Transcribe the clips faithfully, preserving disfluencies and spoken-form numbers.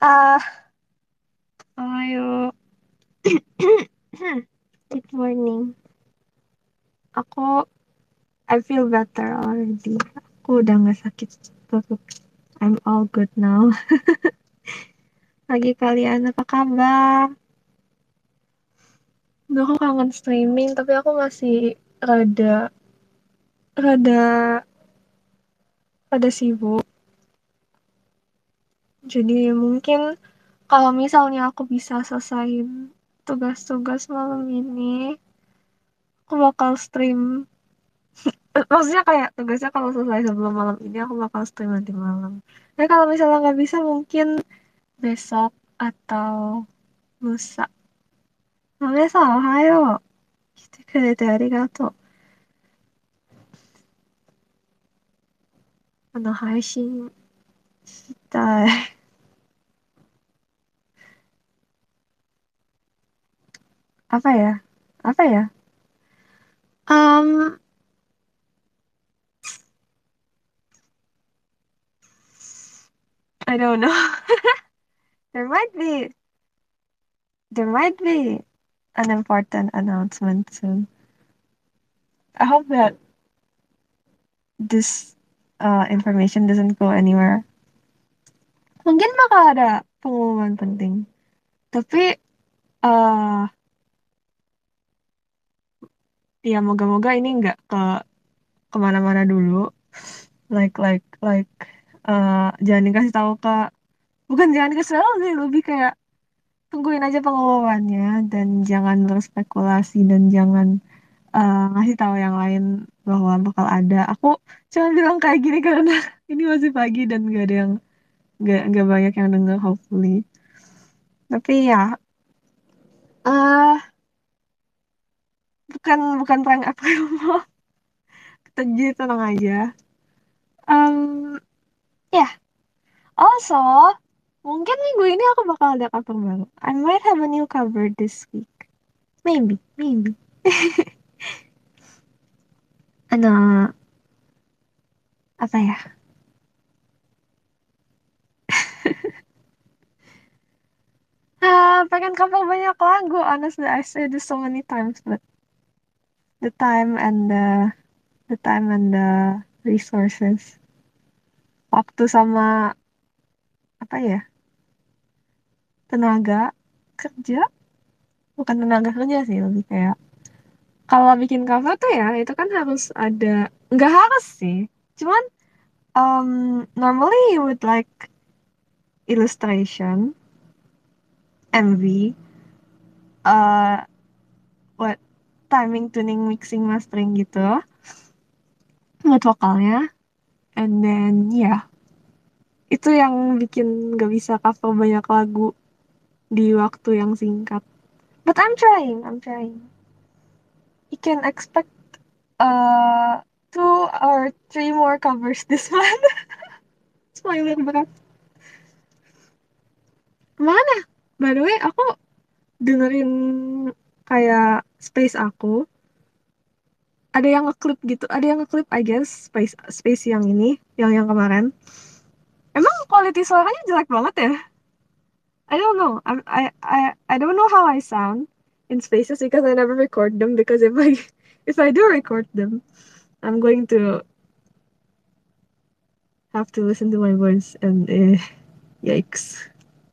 Ah, ayo. Good morning. Aku, I feel better already. Aku udah nggak sakit perut. I'm all good now. Lagi kalian apa kabar? Duh, aku kangen streaming, tapi aku masih rada, rada, rada sibuk. Jadi mungkin kalau misalnya aku bisa selesaiin tugas-tugas malam ini, aku bakal stream. Eh, Maksudnya kayak tugasnya kalau selesai sebelum malam ini, aku bakal stream nanti malam. Tapi kalau misalnya nggak bisa, mungkin besok atau lusa. Namanya Ohayo. 来てくれてありがとう。あの、配信したい。Apa ya? Apa ya? Um, I don't know. There might be, there might be an important announcement soon. I hope that this uh, information doesn't go anywhere. Mungkin bakal ada pengumuman penting. Tapi, uh, ya moga-moga ini nggak ke kemana-mana dulu. Like, like, like, uh, jangan dikasih tahu ke, bukan jangan dikasih tahu sih, lebih kayak tungguin aja pengumumannya dan jangan berspekulasi dan jangan uh, ngasih tahu yang lain bahwa bakal ada. Aku cuma bilang kayak gini karena ini masih pagi dan gak ada yang nggak nggak banyak yang denger hopefully. Tapi ya, eh bukan bukan prank apa jadi tenang aja. Um, ya, also mungkin minggu ini aku bakal ada cover baru. I might have a new cover this week. Maybe, maybe. Ano, apa ya? Ah, pengen cover banyak lagu. Honestly, I said this so many times, but the time and the the time and the resources, waktu sama apa ya, tenaga kerja, bukan tenaga kerja sih, lebih kayak kalau bikin cover tuh ya itu kan harus ada, nggak harus sih, cuman um, normally you would like illustration, M V, uh, what timing, tuning, mixing, mastering gitu buat vokalnya, and then ya yeah, itu yang bikin gak bisa cover banyak lagu di waktu yang singkat. But I'm trying, I'm trying. You can expect uh two or three more covers this month. Spoiler berat. Mana? By the way, aku dengerin kayak space aku. Ada yang ngeklip gitu, ada yang ngeklip I guess space space yang ini, yang yang kemarin. Emang quality suaranya jelek banget ya? I don't know. I I I I don't know how I sound in spaces because I never record them. Because if I if I do record them, I'm going to have to listen to my voice and eh, yikes.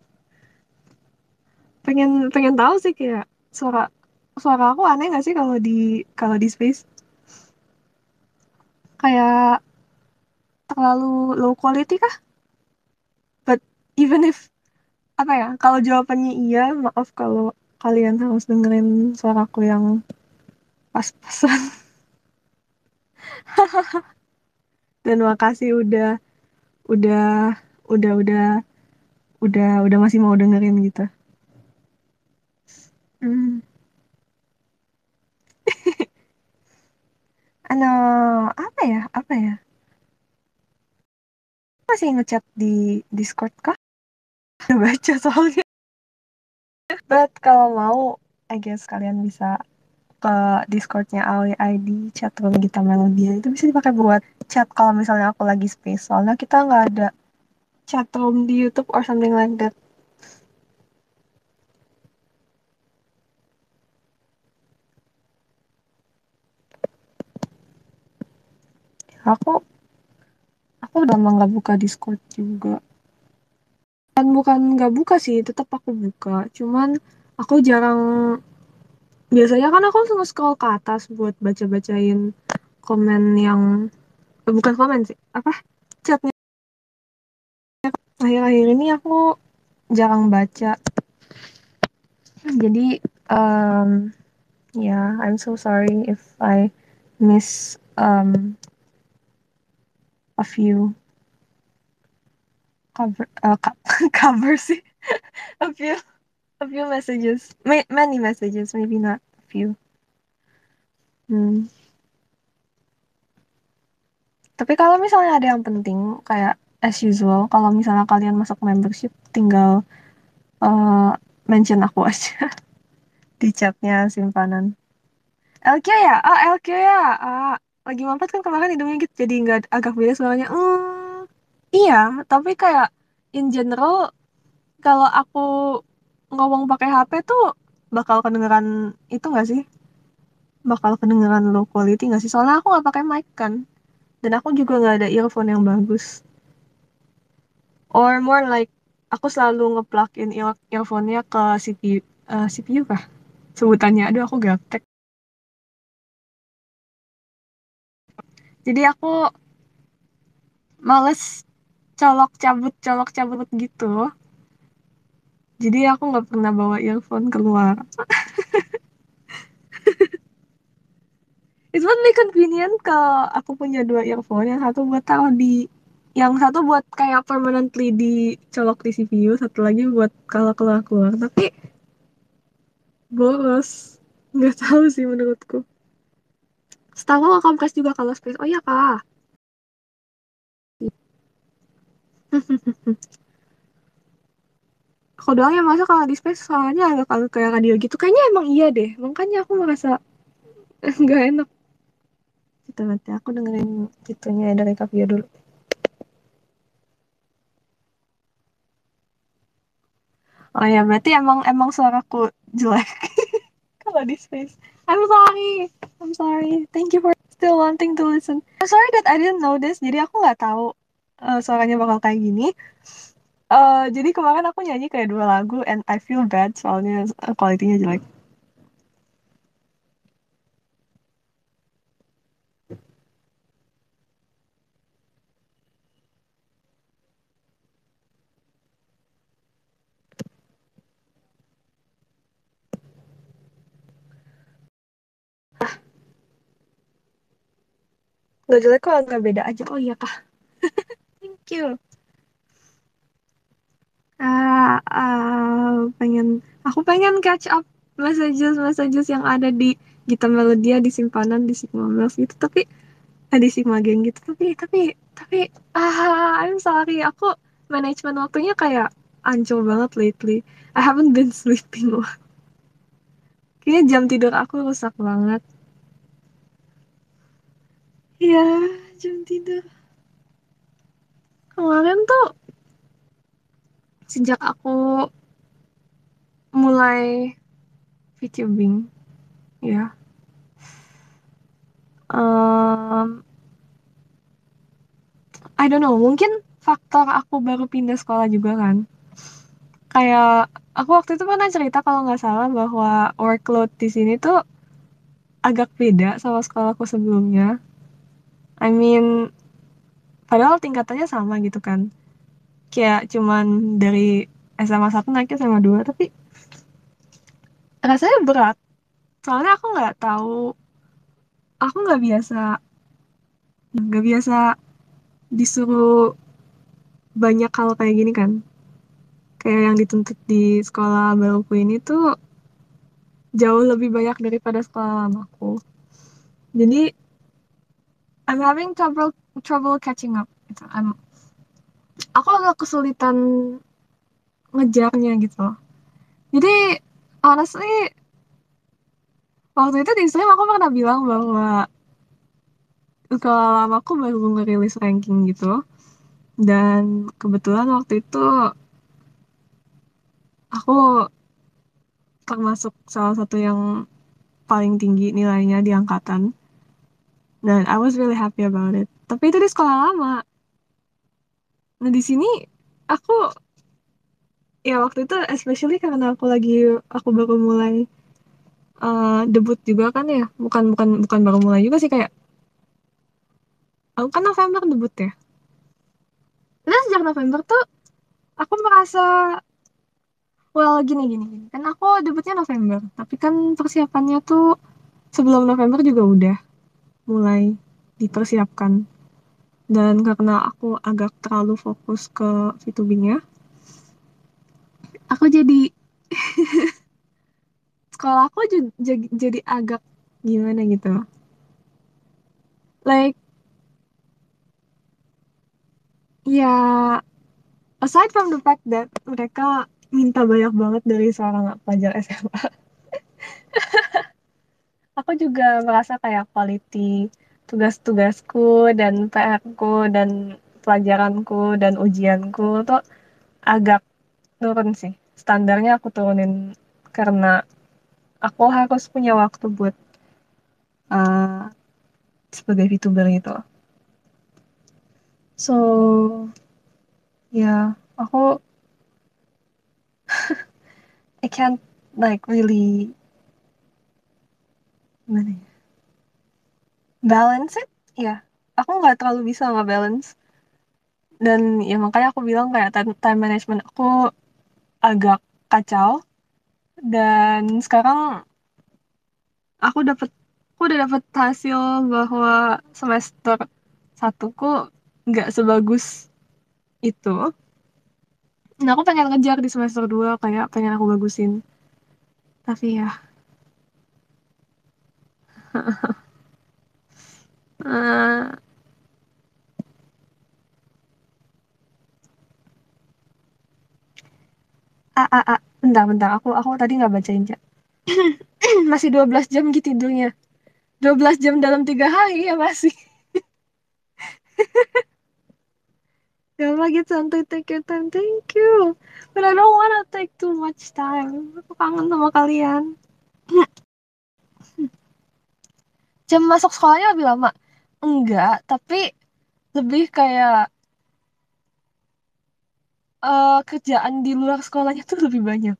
Pengen pengen tahu sih kayak suara suara aku aneh nggak sih kalau di kalau di space kayak terlalu low quality kah? But even if apa ya kalau jawabannya iya, maaf kalau kalian harus dengerin suaraku yang pas-pasan. Dan makasih udah udah udah udah udah udah masih mau dengerin gitu. Hmm. Ano, apa ya? Apa ya? Masih ngechat di Discord kah? Udah baca soalnya. But kalau mau, I guess kalian bisa ke Discordnya Awi I D chatroom Gita Melodia itu bisa dipakai buat chat kalau misalnya aku lagi space. Soalnya kita nggak ada chatroom di YouTube or something like that. Aku aku udah lama nggak buka Discord juga. Dan bukan nggak buka sih, tetap aku buka. Cuman aku jarang. Biasanya kan aku langsung scroll ke atas buat baca-bacain komen yang eh, bukan komen sih, apa chatnya. Akhir-akhir ini aku jarang baca. Jadi um, yeah, I'm so sorry if I miss um, a few cover uh, co- cover sih. A few a few messages. Ma- many messages, maybe not a few. Hmm. Tapi kalau misalnya ada yang penting, kayak as usual, kalau misalnya kalian masuk membership, tinggal uh, mention aku aja di chatnya simpanan. L Q ya? Ah, L Q ya? Ah, lagi mampet kan kemarin hidungnya gitu, jadi nggak agak beda suaranya. Hmm, iya, tapi kayak in general, kalau aku ngomong pakai H P tuh bakal kedengeran itu nggak sih? Bakal kedengeran low quality nggak sih? Soalnya aku nggak pakai mic kan, dan aku juga nggak ada earphone yang bagus. Or more like aku selalu nge-plug in ear- earphone-nya ke C P U, eh, C P U kah? Sebutannya, aduh aku gaptek. Jadi aku males colok cabut colok cabut gitu. Jadi aku nggak pernah bawa earphone keluar. It would be convenient kalau aku punya dua earphone, yang satu buat taruh di, yang satu buat kayak permanently dicolok di C P U, satu lagi buat kalau keluar keluar. Tapi boros, nggak tahu sih menurutku. Setahu aku kompres juga kalau space. Oh iya kak. Aku doang yang masuk kalau di space, soalnya agak agak kayak radio gitu. Kayaknya emang iya deh. Makanya aku merasa nggak enak. Gitu nanti aku dengerin gitunya dari Kak Via dulu. Oh ya, berarti emang emang suaraku jelek kalau di space. I'm sorry. I'm sorry. Thank you for still wanting to listen. I'm sorry that I didn't know this. Jadi aku nggak tahu uh, suaranya bakal kayak gini. Uh, jadi kemarin aku nyanyi kayak dua lagu and I feel bad soalnya uh, kualitinya jelek. Gak jelek kok, nggak beda aja. Oh iya kak. Thank you. Ah, ah, pengen aku pengen catch up messages messages yang ada di Gita Melodia, di simpanan, di Sigma Mails gitu, tapi eh, di Sigma Geng gitu, tapi tapi tapi ah I'm sorry, aku manajemen waktunya kayak ancur banget lately. I haven't been sleeping loh. Kayaknya jam tidur aku rusak banget. Iya, jam tidur kemarin tuh sejak aku mulai VTubing ya, um, I don't know, mungkin faktor aku baru pindah sekolah juga kan. Kayak aku waktu itu pernah cerita kalau nggak salah bahwa workload di sini tuh agak beda sama sekolahku sebelumnya. I mean, padahal tingkatannya sama gitu kan. Kayak cuman dari S M A satu naik ke S M A dua, tapi rasanya berat. Soalnya aku nggak tahu, aku nggak biasa, nggak biasa disuruh banyak hal kayak gini kan. Kayak yang dituntut di sekolah baruku ini tuh jauh lebih banyak daripada sekolah lamaku. Jadi I'm having trouble trouble catching up gitu. I'm, aku agak kesulitan ngejarnya gitu. Jadi honestly waktu itu di stream aku pernah bilang bahwa sekolah lamaku baru ngerilis ranking gitu. Dan kebetulan waktu itu aku termasuk salah satu yang paling tinggi nilainya di angkatan. Dan I was really happy about it. Tapi itu di sekolah lama. Nah di sini aku ya waktu itu especially karena aku lagi aku baru mulai eh, debut juga kan ya. Bukan bukan bukan baru mulai juga sih kayak aku kan November debut ya. Nah sejak November tuh aku merasa well gini gini gini. Kan aku debutnya November, tapi kan persiapannya tuh sebelum November juga udah mulai dipersiapkan. Dan karena aku agak terlalu fokus ke V dua B-nya, aku jadi sekolah aku ju- jadi, jadi agak gimana gitu. Like ya aside from the fact that mereka minta banyak banget dari seorang pelajar S M A, aku juga merasa kayak quality tugas-tugasku dan P R-ku dan pelajaranku dan ujianku tuh agak turun sih. Standarnya aku turunin karena aku harus punya waktu buat uh, sebagai VTuber gitu. So, ya, aku I can't like really gimana ya, balance it. Ya, aku nggak terlalu bisa nggak balance. Dan ya makanya aku bilang kayak time, time management aku agak kacau. Dan sekarang aku dapat aku udah dapat hasil bahwa semester satuku nggak sebagus itu. Nah, aku pengen ngejar di semester dua kayak pengen aku bagusin. Tapi ya, eh ah, ah, ah. Bentar, bentar. Aku aku tadi nggak bacain, Cak. Masih dua belas jam gitu tidurnya. Dua belas jam dalam tiga hari ya masih. Ya udah gitu, santai, take your time. Thank you. But I don't wanna take too much time. Aku kangen sama kalian. Jam masuk sekolahnya lebih lama. Enggak, tapi lebih kayak eh, kerjaan di luar sekolahnya tuh lebih banyak.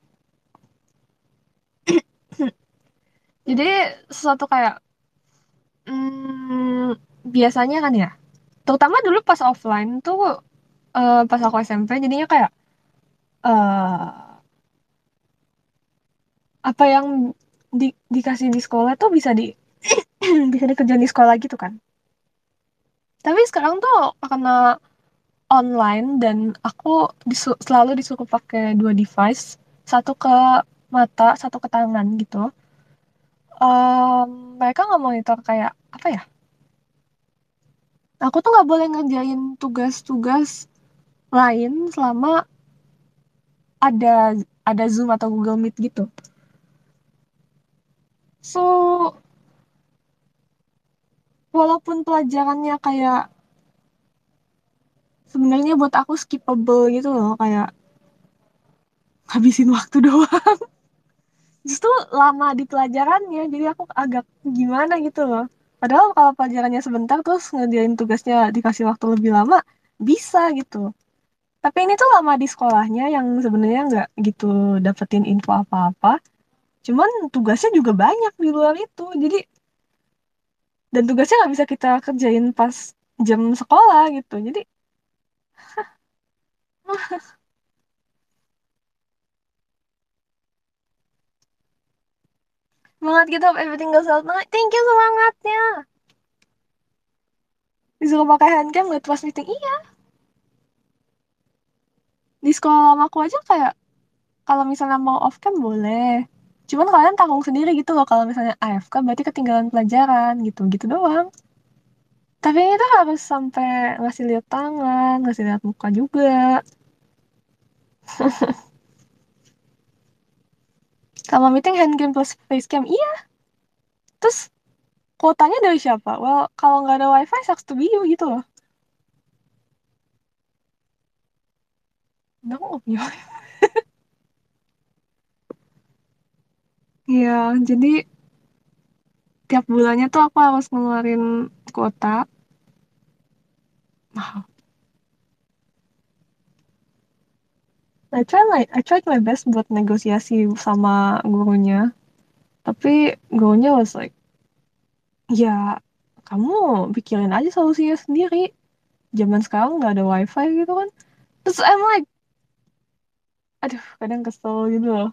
Jadi sesuatu kayak hmm, biasanya kan ya, terutama dulu pas offline tuh eh, pas aku S M P jadinya kayak eh apa yang di, dikasih di sekolah tuh bisa di bisa dikerjain di sekolah gitu kan. Tapi sekarang tuh karena online dan aku disu- selalu disuruh pakai dua device, satu ke mata, satu ke tangan gitu. Em, mereka nggak monitor kayak apa ya? Aku tuh nggak boleh ngerjain tugas-tugas lain selama ada ada Zoom atau Google Meet gitu. So, walaupun pelajarannya kayak sebenarnya buat aku skippable gitu loh, kayak habisin waktu doang. Justru lama di pelajarannya, jadi aku agak gimana gitu loh. Padahal kalau pelajarannya sebentar terus ngerjain tugasnya dikasih waktu lebih lama, bisa gitu. Tapi ini tuh lama di sekolahnya yang sebenarnya nggak gitu dapetin info apa-apa. Cuman tugasnya juga banyak di luar itu. Jadi dan tugasnya nggak bisa kita kerjain pas jam sekolah gitu. Jadi semangat gitu, everything goes out. Thank you semangatnya. Disuruh pakai handcam buat pas meeting. Iya, di sekolah lama aku aja kayak kalau misalnya mau off cam boleh. Cuman kalian tanggung sendiri gitu loh kalau misalnya A F K berarti ketinggalan pelajaran gitu, gitu doang. Tapi ini tuh harus sampai ngasih lihat tangan, ngasih lihat muka juga. Kalau meeting handcam plus facecam, iya. Terus kuotanya dari siapa? Well, kalau nggak ada wifi, sucks to be you gitu loh. No, ya. Iya, jadi tiap bulannya tuh aku harus ngeluarin kuota mahal. I try my I tried my best buat negosiasi sama gurunya, tapi gurunya was like, ya kamu pikirin aja solusinya sendiri. Zaman sekarang nggak ada wifi gitu kan. Terus I'm like, aduh, kadang kesel gitu loh.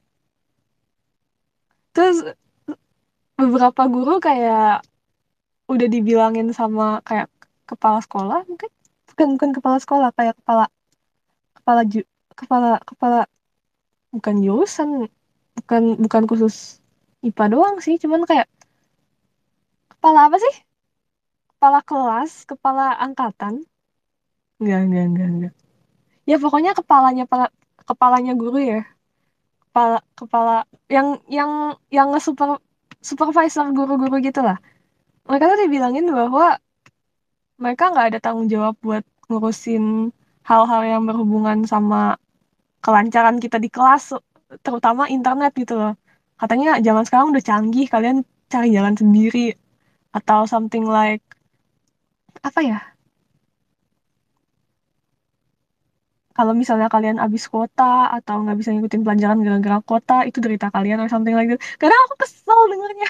Terus beberapa guru kayak udah dibilangin sama kayak kepala sekolah mungkin, bukan bukan kepala sekolah, kayak kepala kepala ju, kepala kepala bukan jurusan, bukan bukan khusus I P A doang sih, cuman kayak kepala apa sih, kepala kelas, kepala angkatan, enggak enggak enggak enggak, ya pokoknya kepalanya kepala kepalanya guru ya, kepala kepala yang yang yang nge-super supervisor guru-guru gitu lah. Mereka tuh dibilangin bahwa mereka nggak ada tanggung jawab buat ngurusin hal-hal yang berhubungan sama kelancaran kita di kelas, terutama internet gitu loh. Katanya zaman sekarang udah canggih, kalian cari jalan sendiri atau something like apa ya? Kalau misalnya kalian habis kuota atau nggak bisa ngikutin pelajaran gara-gara kuota, itu derita kalian or something like that. Kadang aku kesel dengernya.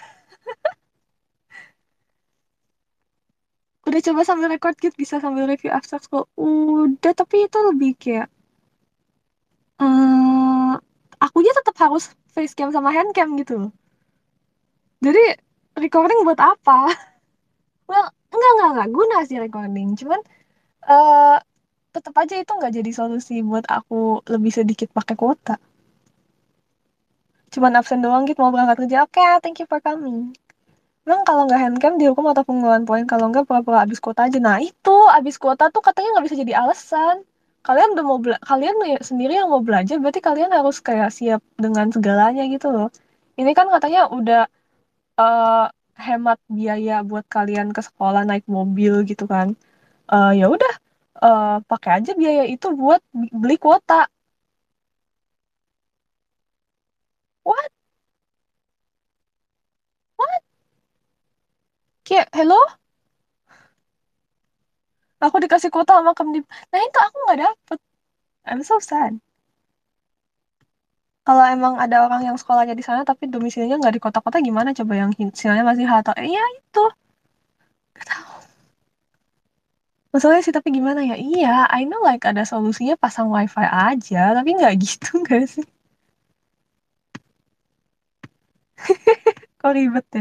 Udah coba sambil record gitu, bisa sambil review abstrak school. Udah, tapi itu lebih kayak hmm, akunya tetap harus face cam sama hand cam gitu loh. Jadi recording buat apa? Well, enggak, enggak, enggak guna sih recording. Cuman eh tetap aja itu nggak jadi solusi buat aku lebih sedikit pakai kuota. Cuman absen doang gitu mau berangkat kerja. Oke, thank you for coming. Memang kalau nggak handcam dihukum atau pengumuman poin. Kalau nggak pura-pura abis kuota aja. Nah itu abis kuota tuh katanya nggak bisa jadi alasan. Kalian udah mau bela- kalian ya sendiri yang mau belajar, berarti kalian harus kayak siap dengan segalanya gitu loh. Ini kan katanya udah eh, hemat biaya buat kalian ke sekolah naik mobil gitu kan. Eh, ya udah, eh, pakai aja biaya itu buat bi- beli kuota. What? What? Kayak, hello? Aku dikasih kuota sama Kemdip. Nah itu aku nggak dapet. I'm so sad. Kalau emang ada orang yang sekolahnya di sana tapi domisilinya nggak di kota-kota, gimana coba yang sinyalnya masih H atau eh, iya itu. Gak tahu. Masalahnya sih tapi gimana ya? Iya, I know like ada solusinya pasang wifi aja, tapi nggak gitu nggak sih? Kok ribet ya?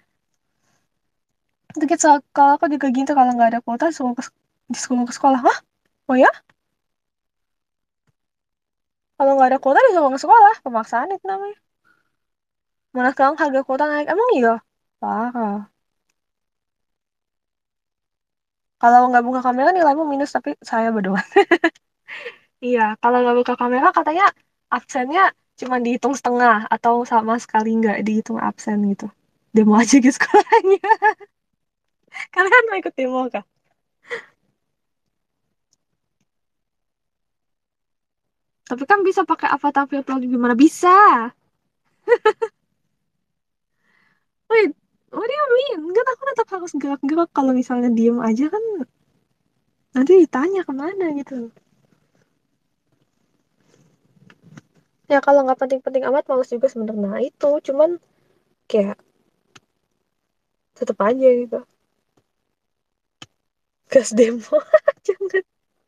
Dikit soal kalau aku juga gitu, kalau nggak ada kuota disuruh ke, disuruh ke sekolah. Hah? Oh ya? Kalau nggak ada kuota disuruh ke sekolah, pemaksaan itu namanya. Mana sekarang harga kuota naik, emang iya? Parah. Kalau nggak buka kamera nilaimu minus, tapi saya berdua. Iya, kalau nggak buka kamera katanya absennya cuma dihitung setengah atau sama sekali nggak dihitung absen gitu. Demo aja ke sekolahnya. Kalian mau ikut demo kah? Tapi kan bisa pakai avatar virtual, gimana bisa? Wait, what do you mean? Enggak, aku tetap harus gerak-gerak. Kalau misalnya diem aja kan nanti ditanya kemana gitu. Ya kalau nggak penting-penting amat males juga sebenarnya. Nah itu cuman kayak tetap aja gitu. Gas demo. Jangan.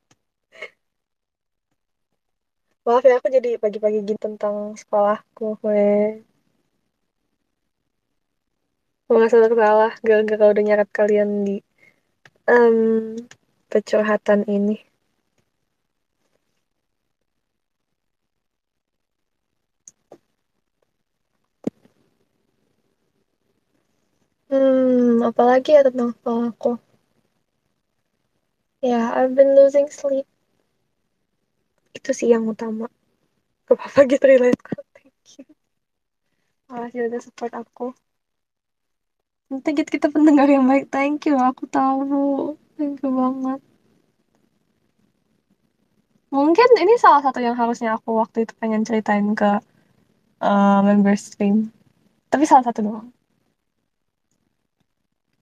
Maaf ya aku jadi pagi-pagi gitu tentang sekolahku. Weh. Nggak salah salah gara-gara udah nyeret kalian di em percurhatan ini. Hmm, apalagi ya tentang sekolahku. Ya, I've been losing sleep. Itu sih yang utama. Gak apa-apa gitu relate kok. Thank you. Makasih udah support aku. Nanti kita, kita pendengar yang baik. Thank you. Aku tahu. Thank you banget. Mungkin ini salah satu yang harusnya aku waktu itu pengen ceritain ke eh, member stream. Tapi salah satu doang.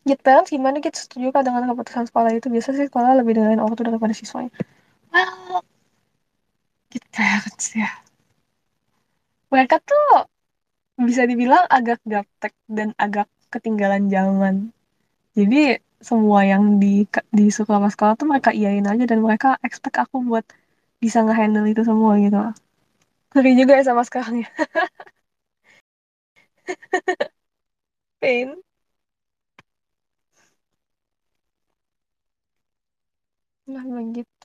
Git parents gimana gitu, setuju kan dengan keputusan sekolah itu? Biasa sih sekolah lebih dengerin orang tua daripada siswanya. Well, Git parents ya. Mereka tuh bisa dibilang agak gaptek dan agak ketinggalan zaman. Jadi semua yang di disuka sama sekolah tuh mereka iyain aja dan mereka expect aku buat bisa ngehandle itu semua gitu. Ngeri juga ya sama sekarang ya. Pain. Nah begitu.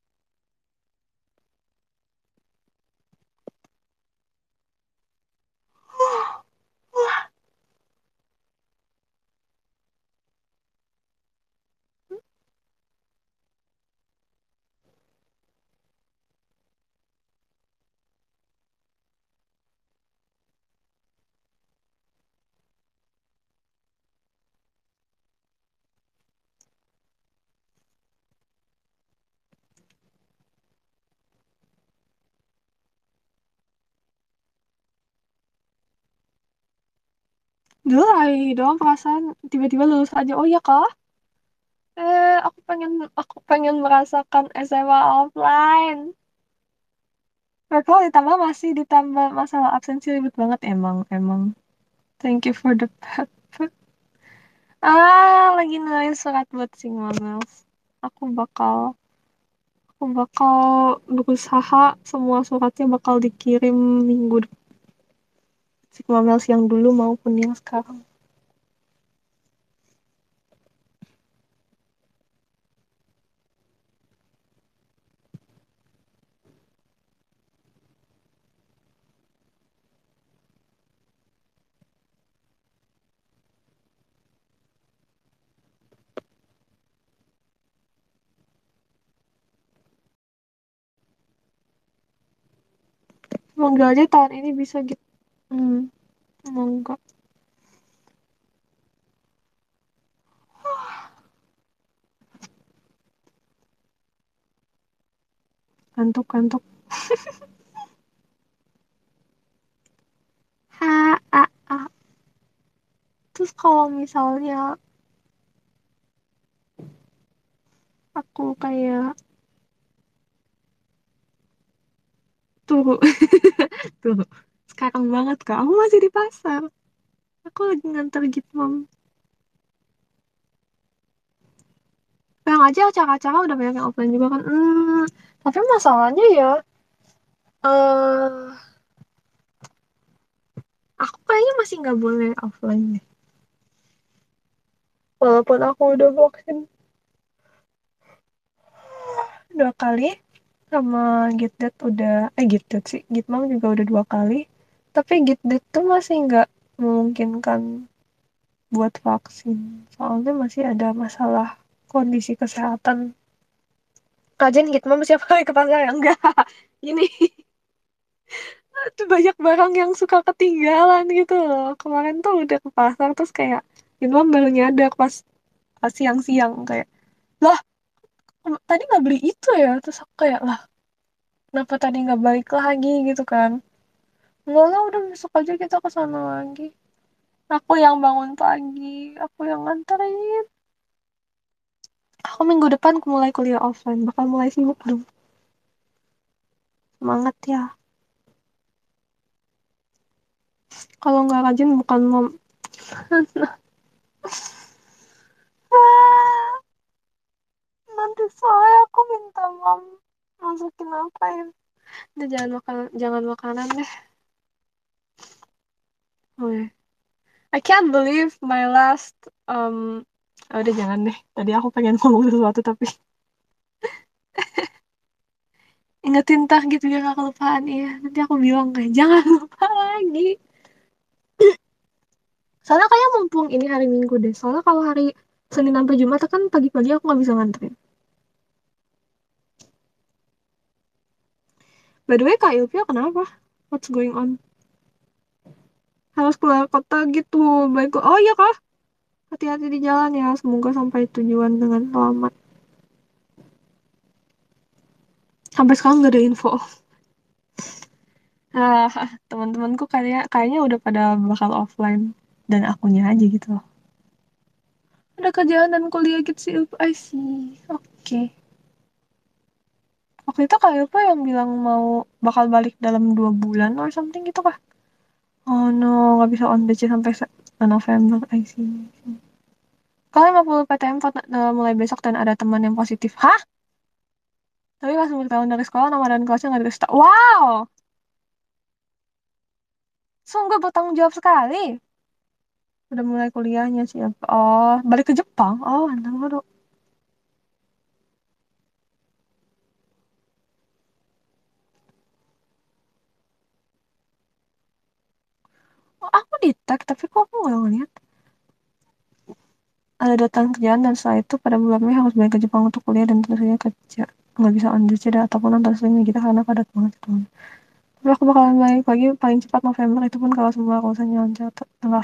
Dulu hari doang perasaan tiba-tiba lulus aja. Oh iya kah? Eh, aku pengen aku pengen merasakan S M A offline. Kalau ditambah masih ditambah masalah absensi ribet banget emang emang. Thank you for the pet. Ah, lagi nulis surat buat Singmonels. Aku bakal aku bakal berusaha semua suratnya bakal dikirim minggu depan. Singmonels yang dulu maupun yang sekarang. Semoga aja tahun ini bisa gitu. Hmm, semoga. Kantuk-kantuk. Ha, ah, ah. Terus kalau misalnya aku kayak tuh, tuh, sekarang banget kak, aku masih di pasar. Aku lagi nganter Gitmam. Yang aja acara-acara udah banyak yang offline juga kan. Hmm, tapi masalahnya ya, eh aku kayaknya masih nggak boleh offline deh. Walaupun aku udah vaksin dua kali, sama Gitdet udah, eh Gitdet sih, Gitmam juga udah dua kali. Tapi Gitdet tuh masih nggak memungkinkan buat vaksin. Soalnya masih ada masalah kondisi kesehatan. Kajian Gitmam siapa kali ke pasar ya? Enggak. Ini tuh banyak barang yang suka ketinggalan gitu loh. Kemarin tuh udah ke pasar terus kayak Gitmam baru nyadar pas, pas siang-siang kayak, lah tadi nggak beli itu ya? Terus aku kayak, lah kenapa tadi nggak balik lagi gitu kan? Enggak lah udah besok aja kita ke sana lagi. Aku yang bangun pagi, aku yang nganterin. Aku minggu depan mulai kuliah offline, bakal mulai sibuk dong. Semangat ya. Kalau nggak rajin bukan mom. Ah, nanti soalnya aku minta mom masukin apa ya? Udah jangan makan, jangan makanan deh. Oke. I can't believe my last um oh, udah jangan deh. Tadi aku pengen ngomong sesuatu tapi ingetin tah gitu biar gak kelupaan iya. Nanti aku bilang kayak jangan lupa lagi. Soalnya kayak mumpung ini hari Minggu deh. Soalnya kalau hari Senin sampai Jumat kan pagi-pagi aku nggak bisa nganterin. By the way, Kak Ilvia kenapa? What's going on? Harus keluar kota gitu. Baik. Oh iya Kak, hati-hati di jalan ya. Semoga sampai tujuan dengan selamat. Sampai sekarang gak ada info. Ah, teman-temanku kayak kayaknya udah pada bakal offline dan akunya aja gitu loh. Ada kerjaan dan kuliah gitu sih. I see. Oke. Waktu itu Kak Ilva yang bilang mau bakal balik dalam dua bulan or something gitu kah? Oh no, nggak bisa on the chat sampai se- November. I see. Kalau lima puluh P T M fat- eh, mulai besok dan ada teman yang positif. Hah? Tapi pas tahun dari sekolah nama dan kelasnya nggak dikasih tau. Wow! Sungguh bertanggung jawab sekali. Udah mulai kuliahnya sih. Oh, balik ke Jepang. Oh, anak baru. Oh, aku di tag, tapi kok aku nggak ngeliat. Ada datang kerjaan dan setelah itu pada bulan Mei harus balik ke Jepang untuk kuliah dan tentu saja kerja. Nggak bisa on the chat ataupun nonton streaming gitu karena padat banget itu. Tapi aku bakalan balik lagi paling cepat November itu pun kalau semua urusannya lancar. Enggak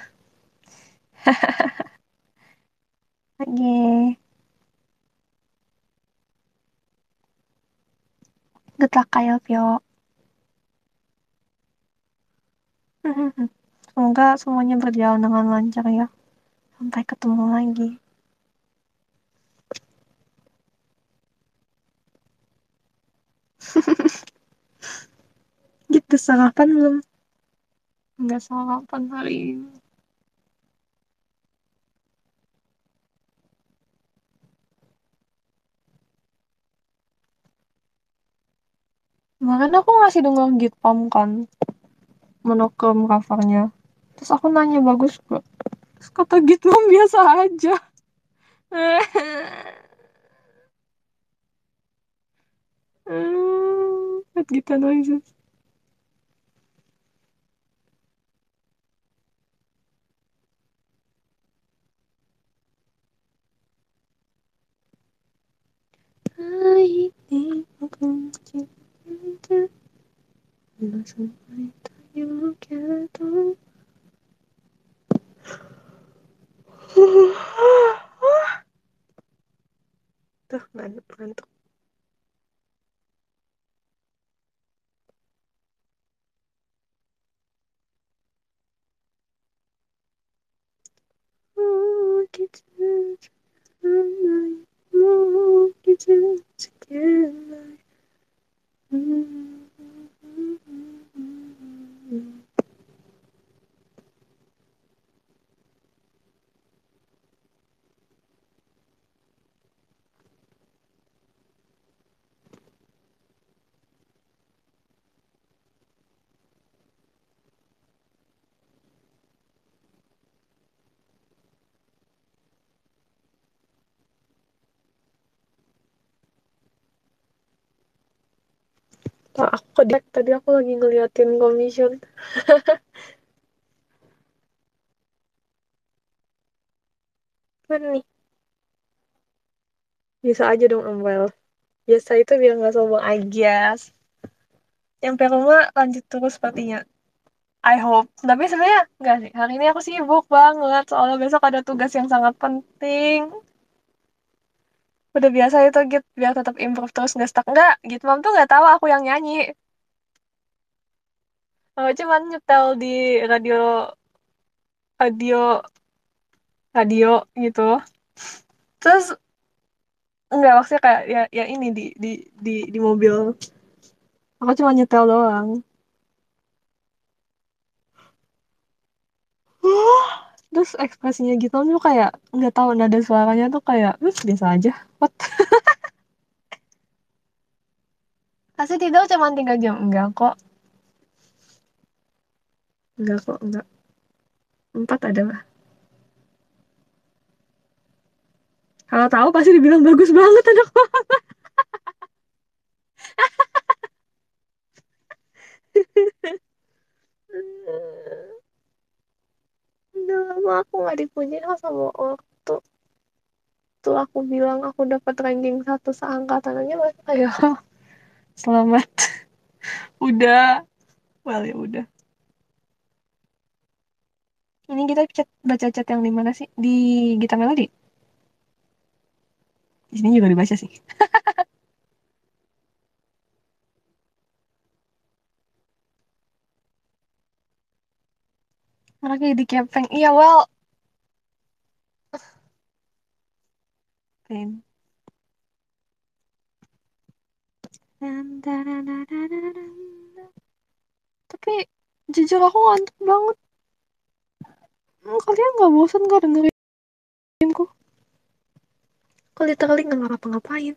lagi. Good luck kayak Pio. Semoga semuanya berjalan dengan lancar ya. Sampai ketemu lagi. Gitu sarapan belum? Nggak sarapan hari ini. Kemarin aku ngasih denger Gitpom kan, monokrom covernya. Terus aku nanya bagus gak? Terus kata Gitpom biasa aja. Hmm, gitu noises. Hai, ini aku cinta. Langsung ayo kita. Tuh, ngantuk, ngantuk. Oh, kita oh, kita together. Nah, aku kedek tadi aku lagi ngeliatin commission. Mana nih? Bisa aja dong Amwell. Biasa itu biar nggak sombong, I guess. Yang rumah lanjut terus sepertinya. I hope. Tapi sebenarnya nggak sih. Hari ini aku sibuk banget. Soalnya besok ada tugas yang sangat penting. Udah biasa itu Git. Biar tetap improve terus nggak stuck. Nggak. Git Mom tuh nggak tahu aku yang nyanyi. Aku cuman nyetel di radio, radio, radio gitu. Terus nggak maksudnya kayak ya, ya ini di, di, di, di mobil. Aku cuma nyetel doang. Terus ekspresinya gitu tuh kayak nggak tahu nada suaranya tuh kayak "Hmm, biasa aja. What?" Kasih tidur cuma tiga jam. Enggak kok. Enggak kok. Enggak. Empat adalah. Kalau tahu pasti dibilang bagus banget anak. Udah lama aku nggak dipuji sama waktu. Tuh aku bilang aku dapat ranking satu seangkatan aja mas. Ayo, selamat. Udah. Well ya udah. Ini kita chat, baca chat yang di mana sih? Di Gita Melody. Di sini juga dibaca sih. Lagi di Kepeng. Iya, well, ngapain. Dan, dan, dan, dan, dan, dan, dan. Tapi jujur aku ngantuk banget. Hmm, Kalian nggak bosan gak dengerin ku? Aku literally nggak ngapa-ngapain.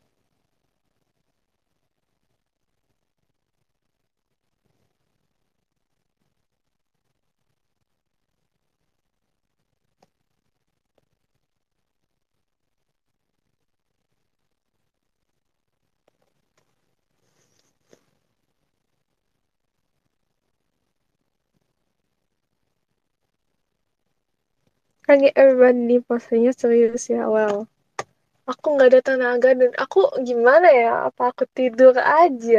Lagi everyone di posenya serius ya. Well, aku nggak ada tenaga dan aku gimana ya? Apa aku tidur aja?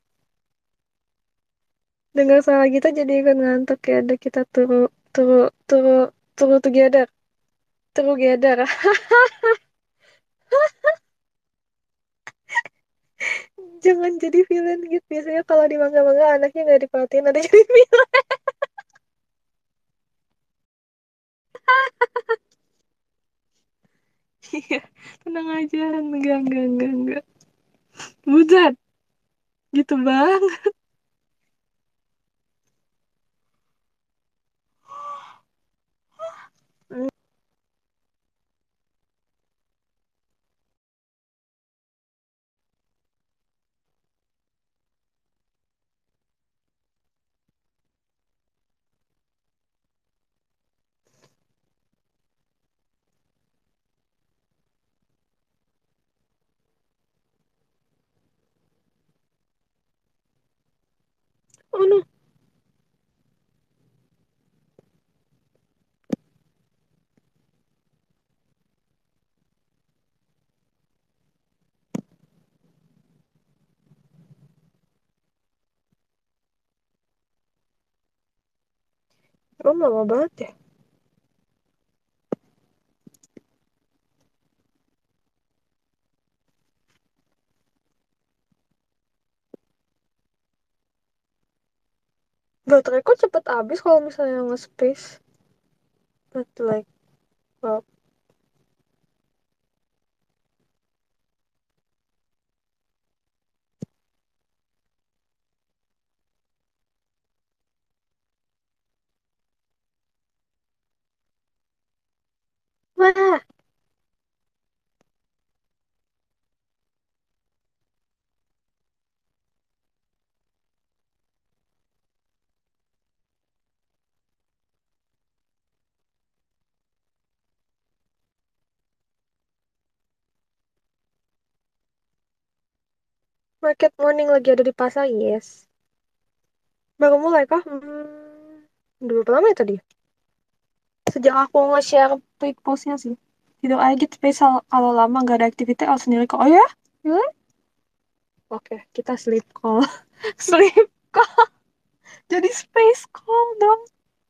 Dengar suara kita jadi ikut ngantuk ya. Udah kita turu turu turu turu together, together. Jangan jadi villain gitu. Biasanya kalau di manga-manga anaknya nggak diperhatiin ada jadi villain. Iya, tenang aja. Enggak, enggak, enggak, enggak. Buset, gitu bang. Hmm, Oh no, Rom lama banget ya. Bateraiku cepet habis kalau misalnya nge-space. But like, well, wah, market morning lagi ada di pasar, yes. Baru mulai kah? Hmm, udah berapa lama ya tadi? Sejak aku nge-share tweet postnya sih. Tidur aja gitu, space kalau lama nggak ada aktivitas, aku sendiri kok. Oh ya? Really? Oke, kita sleep call. Sleep call. Jadi space call dong.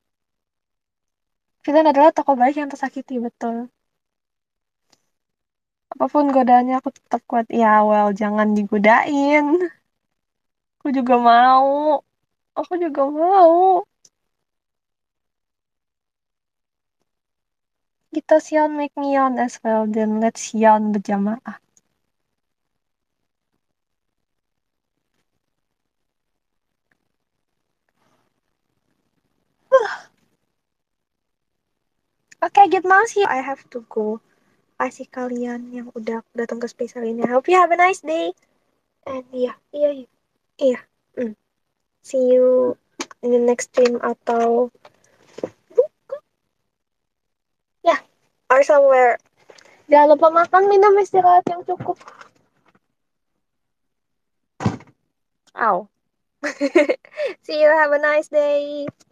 Villain adalah tokoh baik yang tersakiti, betul. Apapun godaannya aku tetap kuat. Ya, well, jangan digodain. Aku juga mau. Aku juga mau. Kita sian make me yawn as well. Then let's yawn berjamaah. Oke, get mouse here. I have to go. Kasih kalian yang udah datang ke space hari ini. I hope you have a nice day. And iya, iya, iya. Iya. Mm. See you in the next stream atau ya, yeah, or somewhere. Jangan lupa makan, minum, istirahat yang cukup. Ow. See you, have a nice day.